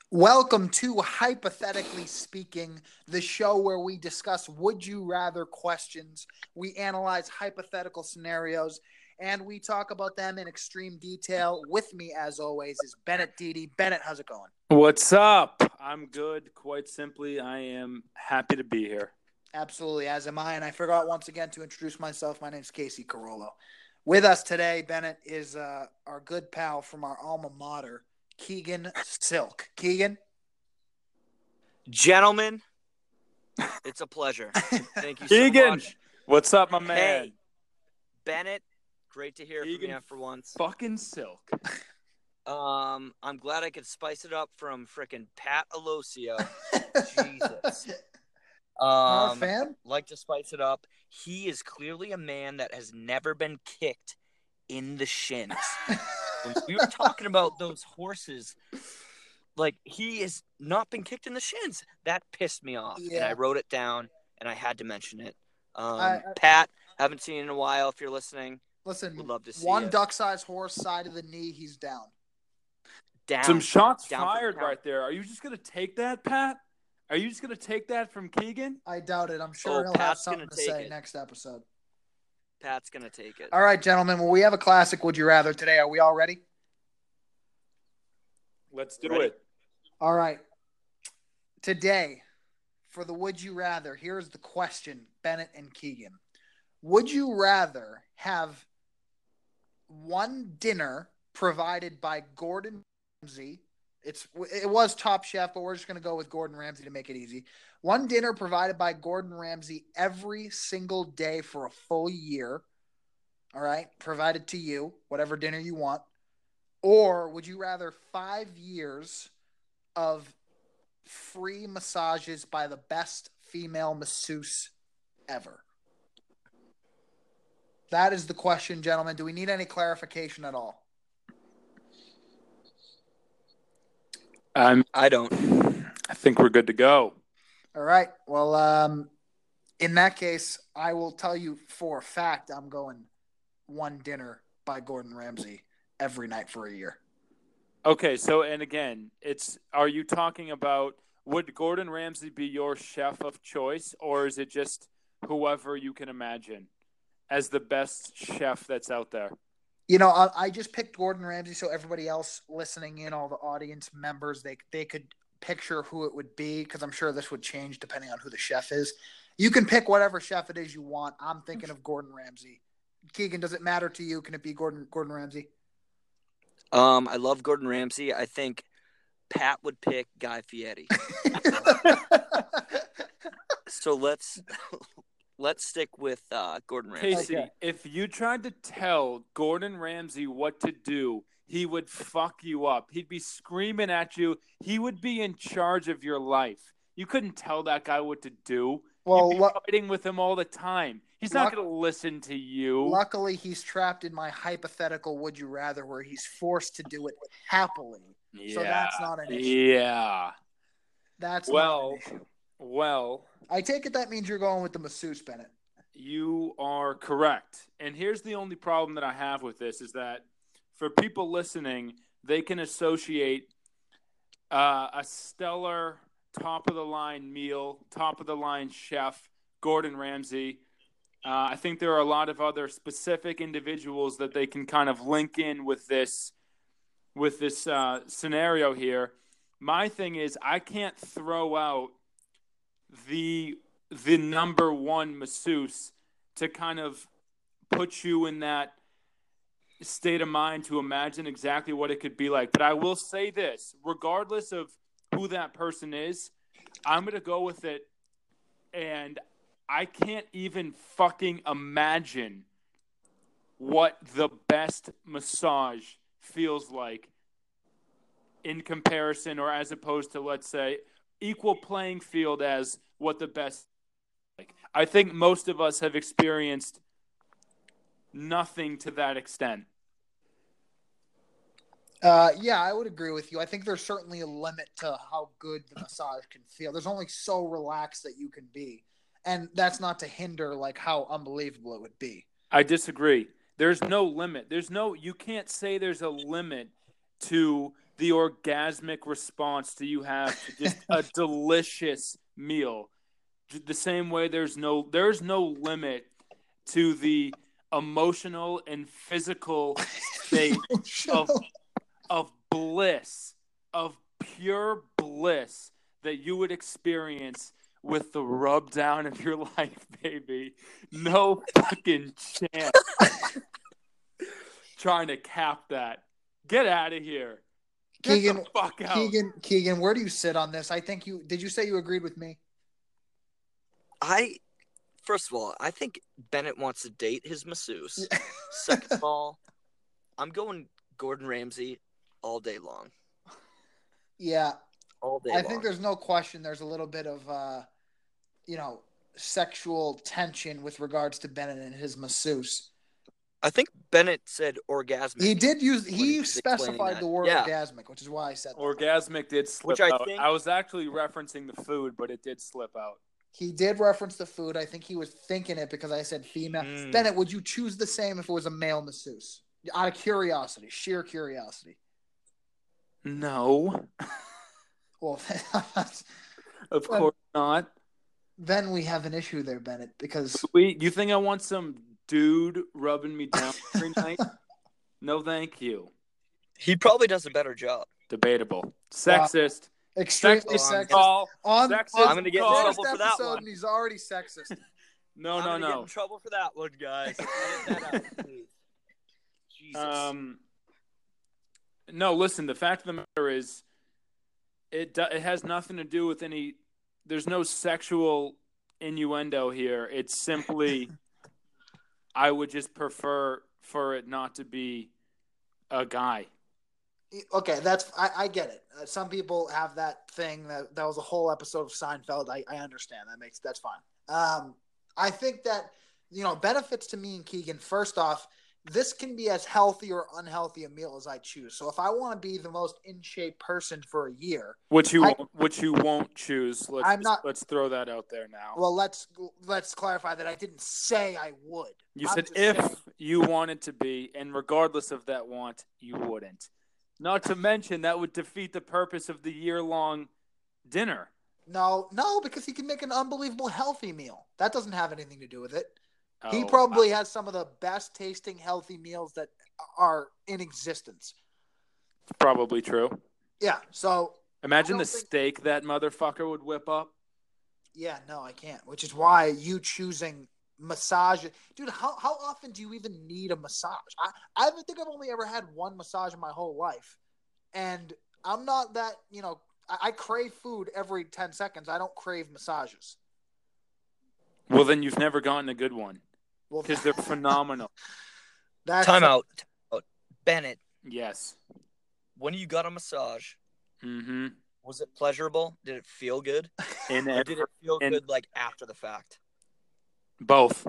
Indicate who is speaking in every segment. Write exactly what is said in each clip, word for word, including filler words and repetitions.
Speaker 1: Welcome to Hypothetically Speaking, the show where we discuss would you rather questions. We analyze hypothetical scenarios and we talk about them in extreme detail. With me, as always, is Bennett Deedy. Bennett, how's it going?
Speaker 2: What's up? I'm good. Quite simply, I am happy to be here.
Speaker 1: Absolutely, as am I. And I forgot once again to introduce myself. My name's Casey Carollo. With us today, Bennett, is uh, our good pal from our alma mater, Keegan Silk. Keegan?
Speaker 3: Gentlemen, it's a pleasure. Thank you so
Speaker 2: Keegan,
Speaker 3: much.
Speaker 2: What's up, my man?
Speaker 3: Hey, Bennett, great to hear
Speaker 2: Keegan
Speaker 3: from you for once.
Speaker 2: Fucking Silk.
Speaker 3: Um, I'm glad I could spice it up from frickin' Pat Alosio. Jesus.
Speaker 1: Not a
Speaker 3: Um,
Speaker 1: fan?
Speaker 3: like to spice it up. He is clearly a man that has never been kicked in the shins. When we were talking about those horses, like, he has not been kicked in the shins. That pissed me off, and
Speaker 1: Yeah.
Speaker 3: I wrote it down, and I had to mention it. Um,
Speaker 1: I- I-
Speaker 3: Pat, haven't seen you in a while. If you're listening,
Speaker 1: Listen,
Speaker 3: would love to see
Speaker 1: one
Speaker 3: it.
Speaker 1: duck-sized horse, side of the knee, he's down.
Speaker 3: Down.
Speaker 2: Some shots
Speaker 3: Down for the
Speaker 2: fired
Speaker 3: count.
Speaker 2: right there. Are you just going to take that, Pat? Are you just going to take that from Keegan?
Speaker 1: I doubt it. I'm sure
Speaker 3: Oh,
Speaker 1: he'll
Speaker 3: Pat's
Speaker 1: have something
Speaker 3: gonna
Speaker 1: to
Speaker 3: take
Speaker 1: say
Speaker 3: it.
Speaker 1: next episode.
Speaker 3: Pat's gonna take it.
Speaker 1: All right, gentlemen. Well, we have a classic Would You Rather today. Are we all ready?
Speaker 2: Let's do
Speaker 3: Ready?
Speaker 2: it.
Speaker 1: All right. Today, for the Would You Rather, here's the question, Bennett and Keegan. Would you rather have one dinner provided by Gordon Ramsay? It's it was Top Chef, but we're just going to go with Gordon Ramsay to make it easy. One dinner provided by Gordon Ramsay every single day for a full year. All right, provided to you, whatever dinner you want. Or would you rather five years of free massages by the best female masseuse ever? That is the question, gentlemen. Do we need any clarification at all?
Speaker 2: I'm,
Speaker 3: I don't.
Speaker 2: I think we're good to go.
Speaker 1: All right. Well, um, in that case, I will tell you for a fact I'm going one dinner by Gordon Ramsay every night for a year.
Speaker 2: Okay, so, and again, it's, are you talking about, would Gordon Ramsay be your chef of choice, or is it just whoever you can imagine as the best chef that's out there?
Speaker 1: You know, I, I just picked Gordon Ramsay so everybody else listening in, all the audience members, they they could picture who it would be, because I'm sure this would change depending on who the chef is. You can pick whatever chef it is you want. I'm thinking of Gordon Ramsay. Keegan, does it matter to you? Can it be Gordon Gordon Ramsay?
Speaker 3: Um, I love Gordon Ramsay. I think Pat would pick Guy Fieri. So let's let's stick with uh, Gordon Ramsay.
Speaker 2: Casey,
Speaker 1: Okay.
Speaker 2: if you tried to tell Gordon Ramsay what to do, he would fuck you up. He'd be screaming at you. He would be in charge of your life. You couldn't tell that guy what to do.
Speaker 1: Well,
Speaker 2: You'd be
Speaker 1: lu-
Speaker 2: fighting with him all the time. He's
Speaker 1: Luck-
Speaker 2: not going to listen to you.
Speaker 1: luckily, he's trapped in my hypothetical Would You Rather, where he's forced to do it happily.
Speaker 2: yeah.
Speaker 1: So that's not an issue.
Speaker 2: Yeah.
Speaker 1: That's
Speaker 2: Well,
Speaker 1: not an issue.
Speaker 2: well,
Speaker 1: I take it that means you're going with the masseuse, Bennett.
Speaker 2: you are correct. And here's the only problem that I have with this is that for people listening, they can associate uh, a stellar top-of-the-line meal, top-of-the-line chef, Gordon Ramsay. Uh, I think there are a lot of other specific individuals that they can kind of link in with this with this uh, scenario here. My thing is I can't throw out the the number one masseuse to kind of put you in that state of mind to imagine exactly what it could be like. But I will say this, regardless of who that person is, I'm going to go with it, and I can't even fucking imagine what the best massage feels like in comparison, or as opposed to, let's say, equal playing field as what the best like. I think most of us have experienced nothing to that extent.
Speaker 1: Uh, yeah, I would agree with you. I think there's certainly a limit to how good the massage can feel. There's only so relaxed that you can be. And that's not to hinder like how unbelievable it would be.
Speaker 2: I disagree. There's no limit. There's no, you can't say there's a limit to the orgasmic response that you have to just a delicious meal. The same way there's no there's no limit to the emotional and physical state of of bliss, of pure bliss that you would experience with the rub down of your life, baby. No fucking chance. Trying to cap that. Get out of here. Get
Speaker 1: Keegan,
Speaker 2: the fuck out.
Speaker 1: Keegan, Keegan, where do you sit on this? I think you did. You say you agreed with me?
Speaker 3: I, first of all, I think Bennett wants to date his masseuse. Second of all, I'm going Gordon Ramsay all day long.
Speaker 1: Yeah,
Speaker 3: all day
Speaker 1: I
Speaker 3: long.
Speaker 1: think there's no question. There's a little bit of, uh, you know, sexual tension with regards to Bennett and his masseuse.
Speaker 3: I think Bennett said orgasmic.
Speaker 1: He did use.
Speaker 3: when
Speaker 1: He
Speaker 3: was
Speaker 1: specified
Speaker 3: explaining
Speaker 1: the
Speaker 3: that.
Speaker 1: word
Speaker 3: Yeah.
Speaker 1: orgasmic, which is why I said that.
Speaker 2: Orgasmic did slip
Speaker 3: Which I
Speaker 2: out.
Speaker 3: think-
Speaker 2: I was actually referencing the food, but it did slip out.
Speaker 1: He did reference the food. I think he was thinking it because I said female.
Speaker 3: Mm.
Speaker 1: Bennett, would you choose the same if it was a male masseuse? Out of curiosity, sheer curiosity.
Speaker 2: No,
Speaker 1: Well,
Speaker 2: of
Speaker 1: Well-
Speaker 2: course not.
Speaker 1: then we have an issue there, Bennett, because
Speaker 2: Wait, you think I want some dude rubbing me down every night? No, thank you.
Speaker 3: He probably does a better job.
Speaker 2: Debatable. Sexist.
Speaker 1: extremely
Speaker 2: Sexist
Speaker 3: Oh, I'm
Speaker 1: sexist.
Speaker 2: call.
Speaker 1: On,
Speaker 2: Sexist
Speaker 1: on
Speaker 3: I'm gonna get in
Speaker 1: first
Speaker 3: trouble for that
Speaker 1: episode,
Speaker 3: one.
Speaker 1: and he's already sexist.
Speaker 2: No,
Speaker 3: I'm
Speaker 2: no,
Speaker 3: gonna get
Speaker 2: no.
Speaker 3: in trouble for that one, guys. Edit that out, please. Jesus.
Speaker 2: Um, no, listen. The fact of the matter is, it do, it has nothing to do with any. There's no sexual innuendo here. It's simply, I would just prefer for it not to be a guy.
Speaker 1: Okay, that's I, I get it. Uh, some people have that thing that that was a whole episode of Seinfeld. I, I understand that makes that's fine. Um, I think that you know benefits to me and Keegan. First off, this can be as healthy or unhealthy a meal as I choose. So if I want to be the most in shape person for a year,
Speaker 2: Which you
Speaker 1: I-
Speaker 2: won't, which you won't choose. Let's
Speaker 1: I'm not-
Speaker 2: let's throw that out there now.
Speaker 1: well, let's let's clarify that I didn't say I would.
Speaker 2: You
Speaker 1: I'm
Speaker 2: said
Speaker 1: just
Speaker 2: if
Speaker 1: saying-
Speaker 2: you wanted to be, and regardless of that want, you wouldn't. Not to mention that would defeat the purpose of the year-long dinner.
Speaker 1: No, no, because he can make an unbelievable healthy meal. That doesn't have anything to do with it. He
Speaker 2: Oh,
Speaker 1: probably has some of the best tasting healthy meals that are in existence.
Speaker 2: probably true.
Speaker 1: Yeah, so
Speaker 2: Imagine
Speaker 1: I
Speaker 2: the
Speaker 1: don't think-
Speaker 2: steak that motherfucker would whip up.
Speaker 1: yeah, no, I can't. Which is why you choosing massage, dude. How how often do you even need a massage? I I think I've only ever had one massage in my whole life, and I'm not that you know. I, I crave food every ten seconds. I don't crave massages.
Speaker 2: Well, then you've never gotten a good one
Speaker 1: Well,
Speaker 2: because they're phenomenal.
Speaker 1: that's
Speaker 3: Time out. Time out. Bennett,
Speaker 2: Yes.
Speaker 3: when you got a massage,
Speaker 2: Mm-hmm.
Speaker 3: was it pleasurable? Did it feel good?
Speaker 2: And
Speaker 3: Or did it feel
Speaker 2: and-
Speaker 3: good like after the fact?
Speaker 2: both.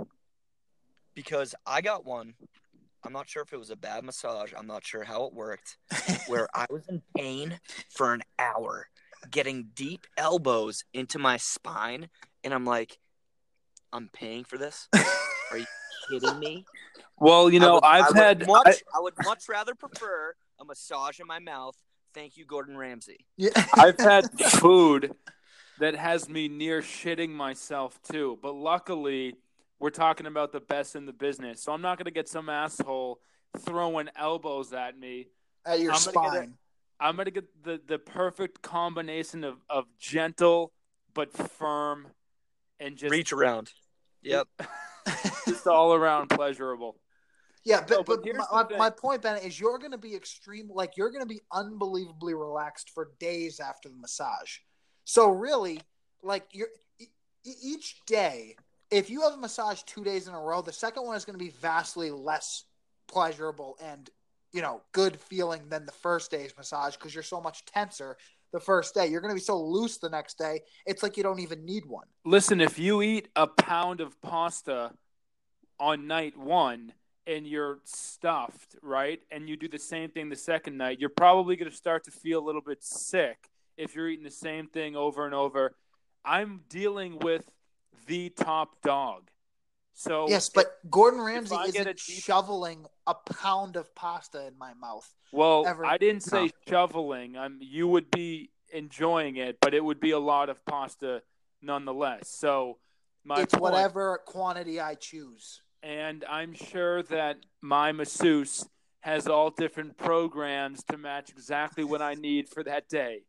Speaker 3: Because I got one. I'm not sure if it was a bad massage. I'm not sure how it worked. Where I was in pain for an hour, getting deep elbows into my spine, and I'm like, I'm paying for this? Are you kidding me?
Speaker 2: Well, you
Speaker 3: I
Speaker 2: know,
Speaker 3: would-
Speaker 2: I've
Speaker 3: I would
Speaker 2: had.
Speaker 3: much,
Speaker 2: I,
Speaker 3: I would much rather prefer a massage in my mouth. Thank you, Gordon Ramsay.
Speaker 1: yeah.
Speaker 2: I've had food that has me near shitting myself too. But luckily, we're talking about the best in the business, so I'm not going to get some asshole throwing elbows at me.
Speaker 1: at your
Speaker 2: I'm gonna get
Speaker 1: spine.
Speaker 2: I'm going to get the, the perfect combination of, of gentle but firm and just
Speaker 3: Reach around. Yep.
Speaker 2: just all around pleasurable.
Speaker 1: Yeah, but,
Speaker 2: No, but
Speaker 1: but,
Speaker 2: here's
Speaker 1: my,
Speaker 2: the thing.
Speaker 1: my point, Bennett, is you're going to be extreme, like you're going to be unbelievably relaxed for days after the massage. So really, like you're e- e- each day, if you have a massage two days in a row, the second one is going to be vastly less pleasurable and you know good feeling than the first day's massage because you're so much tenser the first day. You're going to be so loose the next day. It's like you don't even need one.
Speaker 2: Listen, if you eat a pound of pasta on night one and you're stuffed, right, and you do the same thing the second night, you're probably going to start to feel a little bit sick if you're eating the same thing over and over. I'm dealing with the top dog. So
Speaker 1: yes, but
Speaker 2: if,
Speaker 1: Gordon Ramsay
Speaker 2: I get
Speaker 1: isn't
Speaker 2: a deep-
Speaker 1: shoveling a pound of pasta in my mouth.
Speaker 2: well,
Speaker 1: ever.
Speaker 2: I didn't say
Speaker 3: No.
Speaker 2: shoveling. I'm you would be enjoying it, but it would be a lot of pasta nonetheless. So my
Speaker 1: It's
Speaker 2: point,
Speaker 1: whatever quantity I choose.
Speaker 2: and I'm sure that my masseuse has all different programs to match exactly what I need for that day.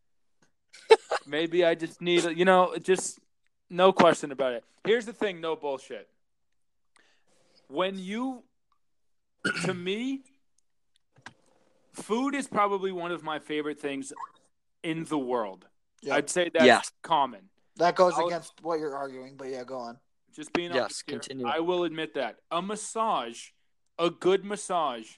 Speaker 2: Maybe I just need, you know, just no question about it. Here's the thing, no bullshit. When you, to me, food is probably one of my favorite things in the world.
Speaker 1: Yep.
Speaker 2: I'd say that's
Speaker 3: Yes.
Speaker 2: common.
Speaker 1: That goes
Speaker 2: I'll-
Speaker 1: against what you're arguing, but yeah, go on.
Speaker 2: Just being
Speaker 3: Yes,
Speaker 2: honest here,
Speaker 3: continue.
Speaker 2: I will admit that. A massage, a good massage,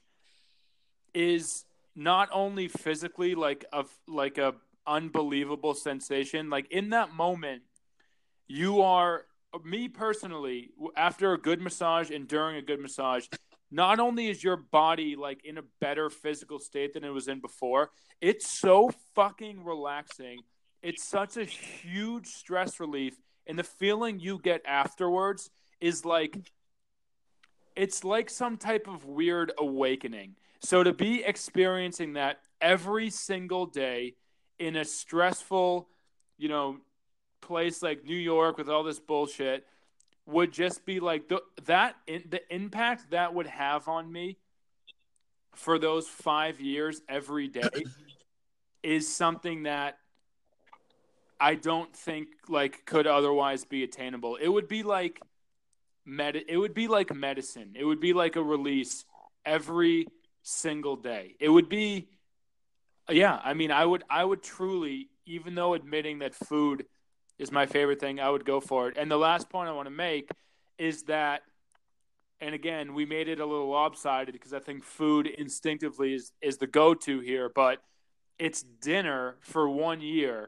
Speaker 2: is not only physically like a like a unbelievable sensation. Like in that moment, you are me personally. After a good massage and during a good massage, not only is your body like in a better physical state than it was in before, it's so fucking relaxing. It's such a huge stress relief, and the feeling you get afterwards is like it's like some type of weird awakening. So to be experiencing that every single day in a stressful, you know, place like New York with all this bullshit would just be like the, that in, the impact that would have on me for those five years every day is something that I don't think like could otherwise be attainable. It would be like med- it would be like medicine. It would be like a release every single day. It would be yeah, I mean I would I would truly, even though admitting that food is my favorite thing, I would go for it. And the last point I want to make is that, and again, we made it a little lopsided because I think food instinctively is, is the go-to here, but it's dinner for one year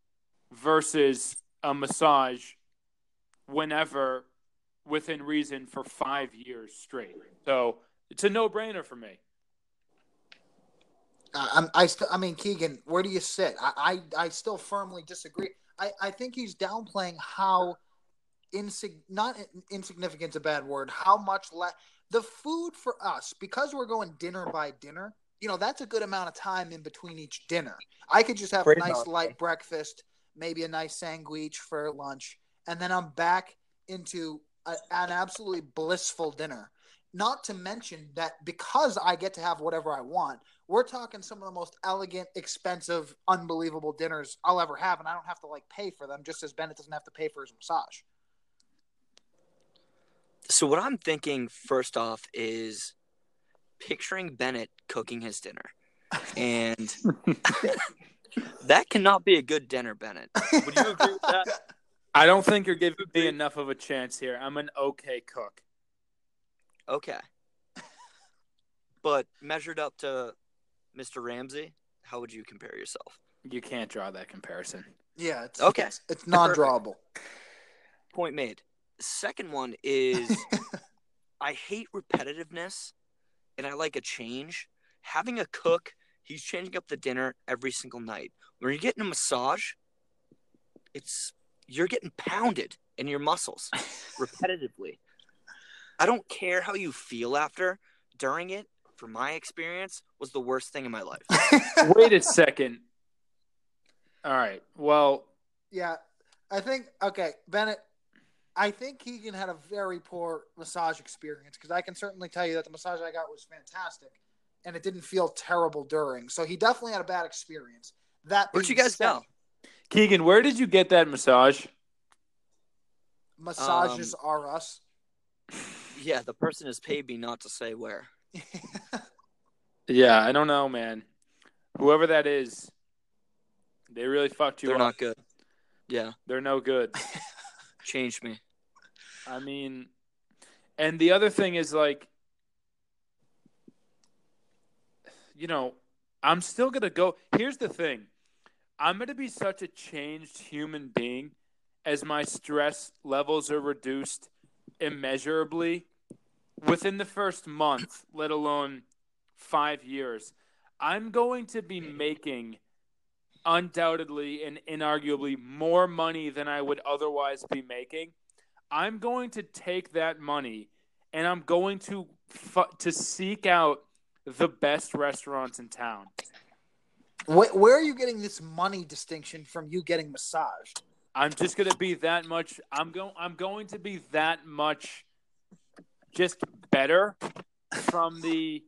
Speaker 2: versus a massage whenever within reason for five years straight. So it's a no-brainer for me.
Speaker 1: Uh, I'm, I, st- I mean, Keegan, where do you sit? I, I, I still firmly disagree. I, I think he's downplaying how insig- not insignificant's a bad word. How much less the food for us, because we're going dinner by dinner. You know, that's a good amount of time in between each dinner. I could just have
Speaker 3: Pretty
Speaker 1: a nice
Speaker 3: much.
Speaker 1: light breakfast, maybe a nice sandwich for lunch, and then I'm back into a, an absolutely blissful dinner. Not to mention that because I get to have whatever I want, we're talking some of the most elegant, expensive, unbelievable dinners I'll ever have, and I don't have to like pay for them, just as Bennett doesn't have to pay for his massage.
Speaker 3: So what I'm thinking first off is picturing Bennett cooking his dinner. And that cannot be a good dinner, Bennett. Would you agree with that?
Speaker 2: I don't think you're giving me enough of a chance here. I'm an okay cook.
Speaker 3: Okay. But measured up to Mister Ramsay, how would you compare yourself?
Speaker 2: You can't draw that comparison.
Speaker 1: Yeah, it's
Speaker 3: Okay.
Speaker 1: It's, it's non-drawable.
Speaker 3: Point made. Second one is I hate repetitiveness and I like a change. Having a cook, he's changing up the dinner every single night. When you're getting a massage, it's you're getting pounded in your muscles repetitively. I don't care how you feel after. During it, from my experience, was the worst thing in my life.
Speaker 2: Wait a second. All right. Well,
Speaker 1: Yeah, I think okay, Bennett. I think Keegan had a very poor massage experience because I can certainly tell you that the massage I got was fantastic, and it didn't feel terrible during. So he definitely had a bad experience. That
Speaker 3: Where'd you
Speaker 1: being
Speaker 3: guys
Speaker 1: said,
Speaker 3: go?
Speaker 2: Keegan, where did you get that massage?
Speaker 1: Massages
Speaker 3: Um,
Speaker 1: are us.
Speaker 3: Yeah, the person has paid me not to say where.
Speaker 2: Yeah, I don't know, man. Whoever that is, they really fucked you
Speaker 3: They're
Speaker 2: up.
Speaker 3: not good. Yeah,
Speaker 2: They're no good.
Speaker 3: changed me.
Speaker 2: I mean, and the other thing is like, you know, I'm still going to go. Here's the thing. I'm going to be such a changed human being as my stress levels are reduced immeasurably within the first month, let alone five years. I'm going to be making undoubtedly and inarguably more money than I would otherwise be making. I'm going to take that money and I'm going to fu- to seek out the best restaurants in town.
Speaker 1: Where, where are you getting this money distinction from? You getting massaged?
Speaker 2: I'm just going to be that much. I'm going. I'm going to be that much, just better from the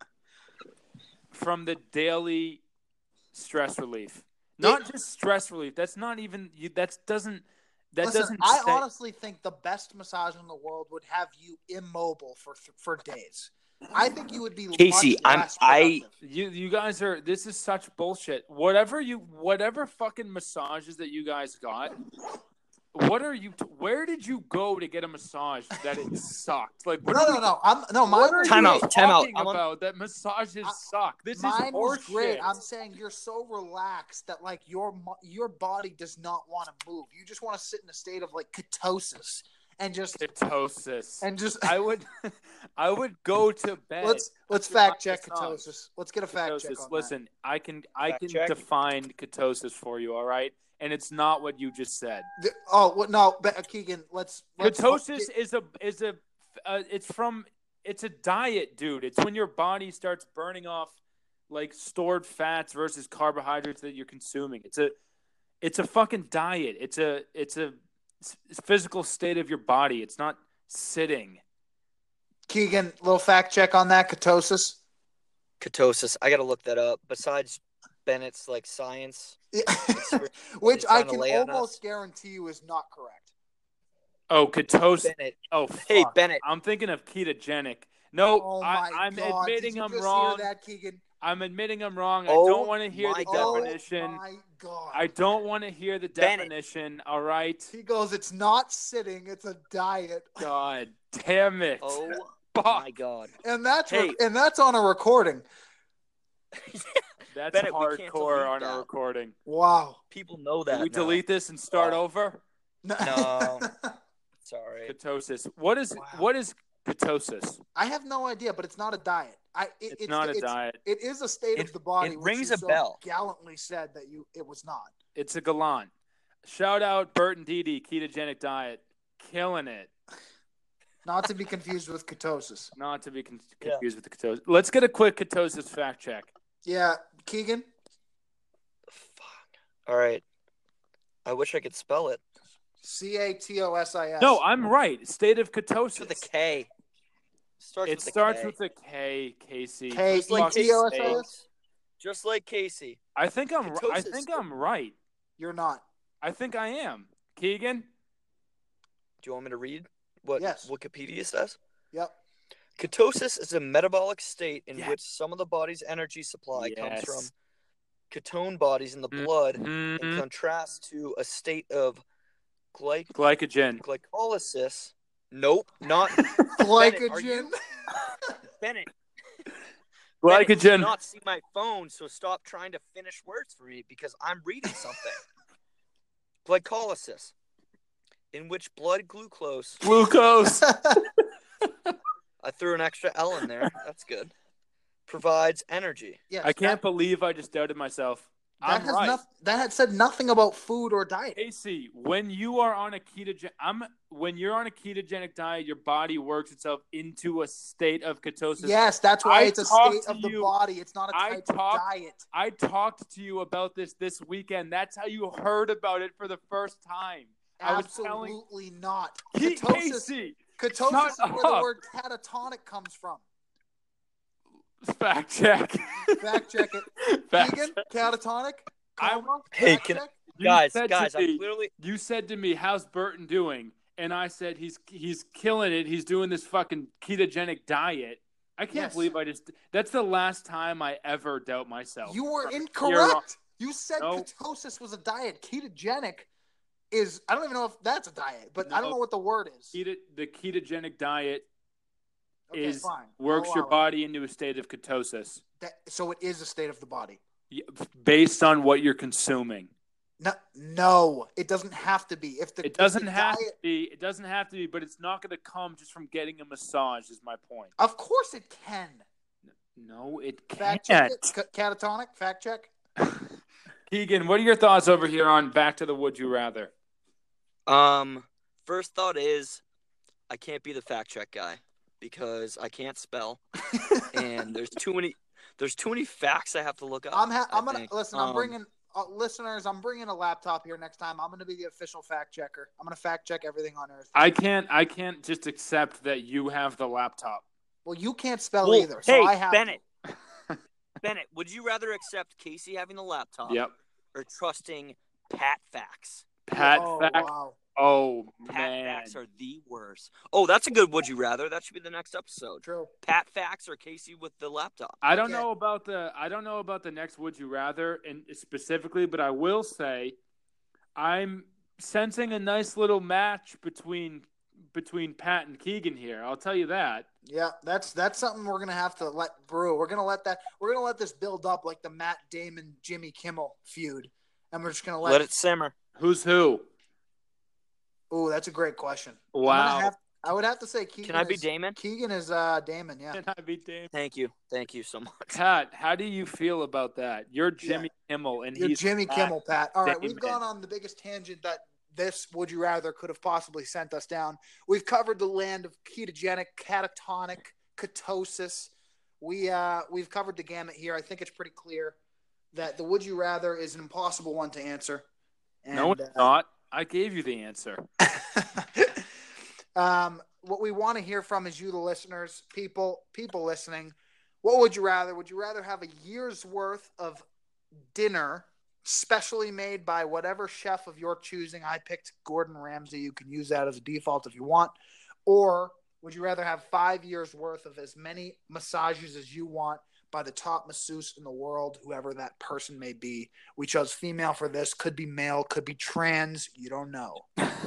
Speaker 2: from the daily stress relief. Not
Speaker 1: It-
Speaker 2: just stress relief. That's not even. You, that doesn't. That
Speaker 1: Listen,
Speaker 2: doesn't.
Speaker 1: I
Speaker 2: say-
Speaker 1: honestly think the best massage in the world would have you immobile for for days. I think you would be
Speaker 3: Casey,
Speaker 1: much
Speaker 3: I'm-
Speaker 1: less
Speaker 3: I-
Speaker 1: productive.
Speaker 2: You you guys are. This is such bullshit. Whatever you. Whatever fucking massages that you guys got. What are you? Where did you go to get a massage that it sucked? Like what
Speaker 1: No,
Speaker 2: are
Speaker 1: no,
Speaker 2: we-
Speaker 1: no. I'm no. Mine
Speaker 2: What are
Speaker 1: was
Speaker 3: Time
Speaker 2: you
Speaker 3: out,
Speaker 1: great.
Speaker 3: time out.
Speaker 2: talking
Speaker 3: I'm on-
Speaker 2: about that massages
Speaker 1: I-
Speaker 2: suck? This
Speaker 1: Mine
Speaker 2: is
Speaker 1: was
Speaker 2: horseshit.
Speaker 1: great. I'm saying you're so relaxed that like your mo- your body does not want to move. You just want to sit in a state of like ketosis and just
Speaker 2: Ketosis.
Speaker 1: and just.
Speaker 2: I would, I would go to bed.
Speaker 1: let's let's
Speaker 2: after my
Speaker 1: fact check
Speaker 2: massage.
Speaker 1: ketosis. Let's get a fact check
Speaker 2: Ketosis.
Speaker 1: on
Speaker 2: Listen, I can I
Speaker 3: Fact
Speaker 2: can
Speaker 3: check.
Speaker 2: define ketosis for you. All right, and it's not what you just said.
Speaker 1: that. The- oh well, no, but, uh, Keegan. Let's, let's
Speaker 2: Ketosis is a is a uh, it's from it's a diet, dude. It's when your body starts burning off like stored fats versus carbohydrates that you're consuming. It's a it's a fucking diet. It's a it's a s- physical state of your body. It's not sitting.
Speaker 1: Keegan. Little fact check on that ketosis.
Speaker 3: Ketosis. I got to look that up. Besides Bennett's like science,
Speaker 1: Which
Speaker 3: he's
Speaker 1: I
Speaker 3: trying to
Speaker 1: can
Speaker 3: lay on us.
Speaker 1: almost guarantee you is not correct.
Speaker 2: Oh, ketosis.
Speaker 3: Bennett.
Speaker 2: Oh,
Speaker 3: Hey,
Speaker 2: fuck.
Speaker 3: Bennett.
Speaker 2: I'm thinking of ketogenic. No,
Speaker 1: Oh
Speaker 2: I,
Speaker 1: my
Speaker 2: I'm
Speaker 1: God.
Speaker 2: admitting
Speaker 1: Did you
Speaker 2: I'm
Speaker 1: just
Speaker 2: wrong.
Speaker 1: Hear that, Keegan?
Speaker 2: I'm admitting I'm wrong.
Speaker 3: Oh
Speaker 2: I don't want to hear
Speaker 3: my
Speaker 2: the
Speaker 3: God.
Speaker 2: definition.
Speaker 1: Oh my God.
Speaker 2: I don't want to hear the
Speaker 3: Bennett.
Speaker 2: definition. All right.
Speaker 1: He goes, it's not sitting, it's a diet.
Speaker 2: God damn it.
Speaker 3: Oh
Speaker 2: Fuck.
Speaker 3: my God.
Speaker 1: And that's
Speaker 3: Hey.
Speaker 1: re- and that's on a recording.
Speaker 2: That's
Speaker 3: Bennett, we can't
Speaker 2: hardcore
Speaker 3: delete
Speaker 2: on
Speaker 3: that.
Speaker 2: a recording.
Speaker 1: Wow.
Speaker 3: People know that.
Speaker 2: Can we
Speaker 3: now.
Speaker 2: delete this and start
Speaker 3: Oh.
Speaker 2: over?
Speaker 3: No. Sorry.
Speaker 2: Ketosis. What is
Speaker 1: Wow.
Speaker 2: what is ketosis?
Speaker 1: I have no idea, but it's not a diet. I it,
Speaker 2: It's, not a
Speaker 1: it's,
Speaker 2: diet.
Speaker 1: It is a state
Speaker 3: It-
Speaker 1: of the body.
Speaker 3: it
Speaker 1: which
Speaker 3: rings
Speaker 1: you
Speaker 3: a
Speaker 1: so
Speaker 3: bell.
Speaker 1: Gallantly said that you it was not.
Speaker 2: It's a gallant. Shout out Bert and Didi, ketogenic diet. Killing it.
Speaker 1: Not to be confused with ketosis.
Speaker 2: Not to be con-
Speaker 3: Yeah.
Speaker 2: confused with the ketosis. Let's get a quick ketosis fact check.
Speaker 1: Yeah, Keegan.
Speaker 3: Fuck. All right. I wish I could spell it.
Speaker 1: C A T O S I S.
Speaker 2: No, I'm right. State of ketosis.
Speaker 3: Starts with a K. Starts
Speaker 2: It
Speaker 3: with a
Speaker 2: starts
Speaker 3: K.
Speaker 2: with a K, Casey.
Speaker 1: K
Speaker 3: Just like
Speaker 2: Fuck's
Speaker 1: E T O S
Speaker 2: sake.
Speaker 1: I S.
Speaker 3: Just like Casey.
Speaker 2: I think I'm. I
Speaker 3: Ketosis.
Speaker 2: think I'm right.
Speaker 1: You're not.
Speaker 2: I think I am. Keegan.
Speaker 3: Do you want me to read what
Speaker 1: Yes.
Speaker 3: Wikipedia says?
Speaker 1: Yep.
Speaker 3: Ketosis is a metabolic state in
Speaker 2: Yes.
Speaker 3: which some of the body's energy supply comes
Speaker 2: Yes.
Speaker 3: from ketone bodies in the
Speaker 2: Mm.
Speaker 3: blood, in
Speaker 2: Mhm.
Speaker 3: contrast to a state of glyc-
Speaker 2: Glycogen.
Speaker 3: glycolysis. Nope, not Bennett, are
Speaker 1: Glycogen.
Speaker 3: you- Bennett. Bennett, you do
Speaker 2: Glycogen.
Speaker 3: not see my phone, so stop trying to finish words for me because I'm reading something. Glycolysis, in which blood glucose.
Speaker 2: Glucose.
Speaker 3: I threw an extra L in there. That's good. Provides energy.
Speaker 1: Yes,
Speaker 2: I can't
Speaker 1: That,
Speaker 2: believe I just doubted myself.
Speaker 1: that
Speaker 2: I'm
Speaker 1: has
Speaker 2: right.
Speaker 1: noth- that had said nothing about food or diet.
Speaker 2: Casey, when you are on a ketogen, I'm when you're on a ketogenic diet, your body works itself into a state of ketosis.
Speaker 1: Yes, that's why
Speaker 2: I
Speaker 1: it's a
Speaker 2: talked
Speaker 1: state
Speaker 2: to
Speaker 1: of the
Speaker 2: you-
Speaker 1: body. It's not a
Speaker 2: I
Speaker 1: type of
Speaker 2: talked-
Speaker 1: diet.
Speaker 2: I talked to you about this this weekend. That's how you heard about it for the first time. I was telling
Speaker 1: Absolutely not.
Speaker 2: Ke-
Speaker 1: Ketosis,
Speaker 2: Casey.
Speaker 1: ketosis
Speaker 2: shut
Speaker 1: is where the
Speaker 2: up.
Speaker 1: word catatonic comes from.
Speaker 2: Fact check.
Speaker 1: Fact check it.
Speaker 2: Fact
Speaker 1: Vegan,
Speaker 2: check.
Speaker 1: catatonic,
Speaker 2: I-
Speaker 1: coma,
Speaker 3: Hey,
Speaker 1: fact
Speaker 3: can I-
Speaker 1: check.
Speaker 2: You
Speaker 3: guys,
Speaker 2: said to
Speaker 3: guys,
Speaker 2: me-
Speaker 3: I'm literally
Speaker 2: You said to me, "How's Burton doing?" And I said, "He's he's killing it. He's doing this fucking ketogenic diet." I can't
Speaker 1: Yes.
Speaker 2: believe I just. That's the last time I ever doubt myself.
Speaker 1: You were
Speaker 2: From here on-
Speaker 1: incorrect. You said
Speaker 2: No.
Speaker 1: ketosis was a diet. Ketogenic is, I don't even know if that's a diet, but I don't
Speaker 2: No.
Speaker 1: know what the word is.
Speaker 2: Keto, the ketogenic diet
Speaker 1: Okay,
Speaker 2: is
Speaker 1: fine.
Speaker 2: works
Speaker 1: I'll
Speaker 2: your
Speaker 1: allow it.
Speaker 2: body into a state of ketosis
Speaker 1: That, so it is a state of the body.
Speaker 2: y- based on what you're consuming.
Speaker 1: No, no, it doesn't have to be. If the
Speaker 2: It doesn't
Speaker 1: if the
Speaker 2: have
Speaker 1: diet,
Speaker 2: to be. It doesn't have to be, but it's not going to come just from getting a massage. Is my point.
Speaker 1: Of course, it can.
Speaker 2: No, it
Speaker 1: Fact check
Speaker 2: can't.
Speaker 1: it. C- catatonic. Fact check.
Speaker 2: Keegan, what are your thoughts over here on Back to the Would You Rather?
Speaker 3: um first thought is I can't be the fact check guy because I can't spell, and there's too many. There's too many facts I have to look up.
Speaker 1: I'm ha- I'm
Speaker 3: I
Speaker 1: gonna
Speaker 3: think.
Speaker 1: listen.
Speaker 3: Um,
Speaker 1: I'm bringing uh, listeners. I'm bringing a laptop here next time. I'm gonna be the official fact checker. I'm gonna fact check everything on Earth.
Speaker 2: I can't. I can't just accept that you have the laptop.
Speaker 1: Well, you can't spell
Speaker 3: well,
Speaker 1: either, so
Speaker 3: hey,
Speaker 1: I have
Speaker 3: Bennett.
Speaker 1: to.
Speaker 3: Bennett, would you rather accept Casey having the laptop
Speaker 2: Yep.
Speaker 3: or trusting Pat facts?
Speaker 2: Pat
Speaker 1: oh,
Speaker 2: fact.
Speaker 1: Wow.
Speaker 2: Oh
Speaker 3: Pat
Speaker 2: man.
Speaker 3: facts are the worst. Oh, that's a good would you rather. That should be the next episode.
Speaker 1: True.
Speaker 3: Pat facts or Casey with the laptop.
Speaker 2: I don't
Speaker 1: Okay.
Speaker 2: know about the. I don't know about the next would you rather and specifically, but I will say, I'm sensing a nice little match between between Pat and Keegan here. I'll tell you that.
Speaker 1: Yeah, that's that's something we're gonna have to let brew. We're gonna let that. We're gonna let this build up like the Matt Damon Jimmy Kimmel feud, and we're just gonna let.
Speaker 3: Let it simmer.
Speaker 2: Who's who?
Speaker 1: Ooh, that's a great question. I'm
Speaker 2: Wow.
Speaker 1: gonna have, I would have to say Keegan.
Speaker 3: Can I be
Speaker 1: is,
Speaker 3: Damon?
Speaker 1: Keegan is uh, Damon. Yeah.
Speaker 2: Can I be Dame?
Speaker 3: Thank you. Thank you so much.
Speaker 2: Pat, how do you feel about that? You're Jimmy Kimmel, and
Speaker 1: You're
Speaker 2: he's
Speaker 1: Jimmy
Speaker 2: Matt
Speaker 1: Kimmel, Pat. All right, we've
Speaker 2: Damon.
Speaker 1: gone on the biggest tangent that this Would You Rather could have possibly sent us down. We've covered the land of ketogenic, catatonic, ketosis. We uh, we've covered the gamut here. I think it's pretty clear that the Would You Rather is an impossible one to answer. And,
Speaker 2: No, it's
Speaker 1: uh,
Speaker 2: not. I gave you the answer.
Speaker 1: um, what we want to hear from is you, the listeners, people, people listening. What would you rather? Would you rather have a year's worth of dinner, specially made by whatever chef of your choosing? I picked Gordon Ramsay. You can use that as a default if you want. Or would you rather have five years worth of as many massages as you want by the top masseuse in the world, whoever that person may be? We chose female for this. Could be male, could be trans. You don't know.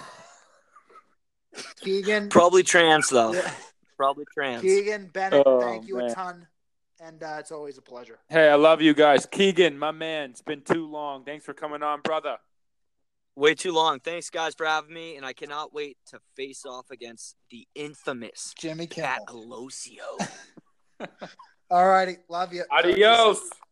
Speaker 1: Keegan.
Speaker 3: Probably trans though.
Speaker 1: Yeah.
Speaker 3: Probably trans.
Speaker 1: Keegan, Bennett,
Speaker 2: Oh,
Speaker 1: thank you
Speaker 2: man.
Speaker 1: a ton. And uh, it's always a pleasure.
Speaker 2: Hey, I love you guys. Keegan, my man, it's been too long. Thanks for coming on, brother.
Speaker 3: Way too long. Thanks, guys, for having me, and I cannot wait to face off against the infamous
Speaker 1: Jimmy
Speaker 3: Pat
Speaker 1: Kimmel.
Speaker 3: Alosio.
Speaker 1: All righty. Love you.
Speaker 2: Adios.